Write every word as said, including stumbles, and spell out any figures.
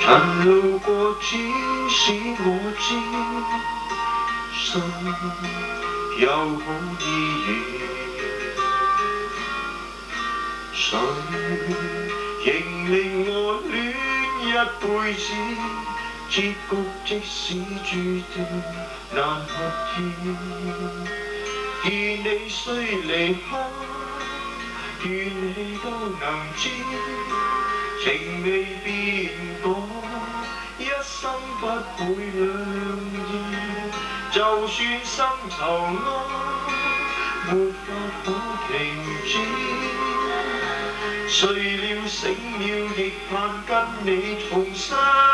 曾路過，只使我知，心有好意義。誰仍令我戀一輩子？結局即使注定難合意，願你雖離開，願你都能知，情未變改，一生不會兩意。就算深囚愛，沒法可停止。誰料醒了，亦盼跟你重生。